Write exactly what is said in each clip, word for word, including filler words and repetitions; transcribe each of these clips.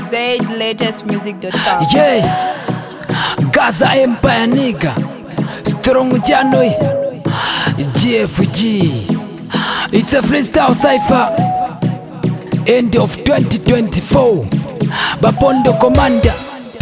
Zaid latest music dot com. Yeah, Gaza Empire nigga, Strong Janoi, G F G. It's a freestyle cipher. End of twenty twenty-four. Bapondo Commander.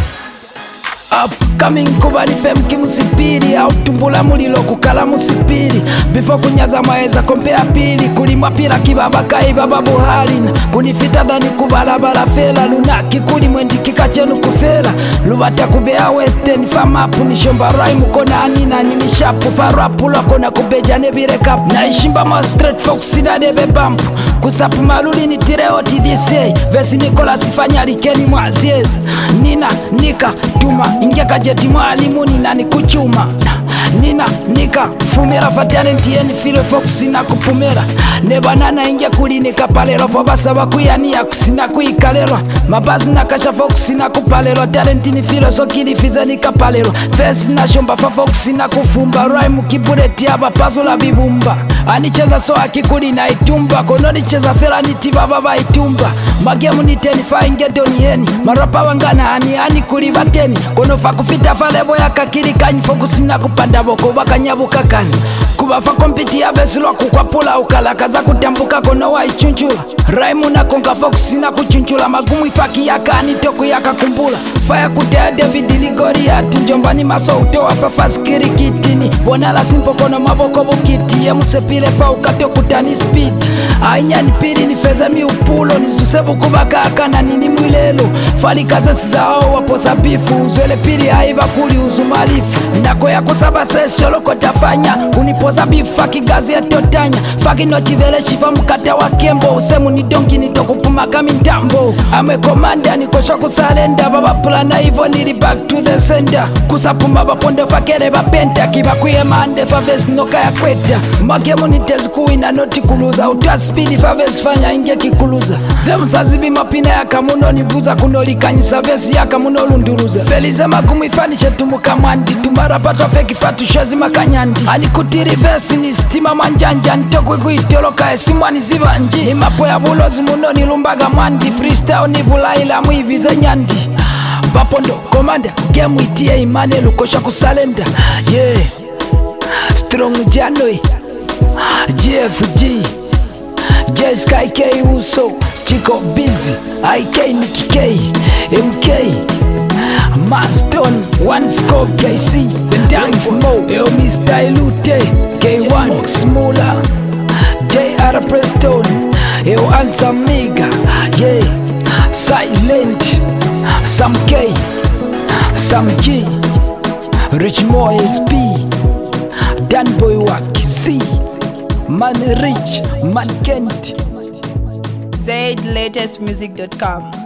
Upcoming kubali fem kimusipiri au tumbula mulilo kukala musipiri before kunyaza maeza kompea pili kulimwa pila kibaba kai baba buhalina kunifita dhani kubalabala fela lunaki kuli mwendikika chenu kufera lubata kubea western famapu nishomba rhyme kona anina nimishapu farapu lakona kubeja nebire kapu na ishimba ma straight fox sina debe bump kusapu maluli ni tireo T D C vesi Nicolas ifanya likeni mwaziezi nina nika tuma ingeka jeti mwalimu nina ni kuchuma nina nika fumera fa talent yeni filo fox na kupumera ne banana inge kuli nika palero fo basaba kuyania kusina kuikalero mabazi na kasha fox na kupalero talent ni filo so kili fiza nika palero face na shomba fa fox na kufumba rhyme kibuleti aba pazo la bibumba anicheza so akikuli na itumba kono nicheza fela niti baba ba itumba magemu ni ten fa inge doni yeni marapa wangana ani ani kuli bateni kono fa kufita fa lebo ya kakiri kanyi fox na kupanda boko bakanyabuka kani kubafa kompiti ya vesilo kukwapula ukalakaza kutambuka kono wa ichunchula raimu na konga fox na kuchunchula magumu ifaki ya kani toku ya kakumbula faya kutea David Ligoriati njombani maso utowa fafas kirikitini bonala simpo kono maboko bukiti ya musepile fa ukato kutani speed ainya nipiri ni feza mi upulo nisusebu kubaka akana nini mwilelo fali kaza sizao waposa bifu uzwele piri haiba kuli uzumalifu nako ya kusaba sesholo kotafanya kunipoza bifa kigazi ya totanya faki no chivele shifa mkata wa kembo usemu ni dongi nitokupuma kami ntambo ame komanda nikosha kusalenda baba plana hivyo nili back to the center kusapuma baponde fakere bapenta kiba kuye mande faves noka ya kweta magemu nitezi kuwina noti kuluza utua speed faves fanya inge kikuluza semu sazibi mapina ya kamuno nibuza kunolikanyisa vesi ya kamuno lunduruza felize magumu ifanishe tumuka mwandi tumara patwa feki fatu shozi makanyandi anikutiri vesi ni stima manjanja nitokwe kuitoloka esimwani zibanji imapo ya bulozi muno nilumbaga mwandi freestyle nibulaila muivize nyandi Bapondo Commander game itie imane lukosha kusalenda yeah Strong Janoi G F G J Sky K Uso Chico Busy I K Nicky K M K Manston One Scope K C The Dance Mo Yo Mister Ilute K one Smula J R Preston Yo Answer Mega yeah Silent Sam K, Sam G, Rich Moy S P, Dan Boy Wak Z, Man Rich, Man Kent. Zaid latest music dot com.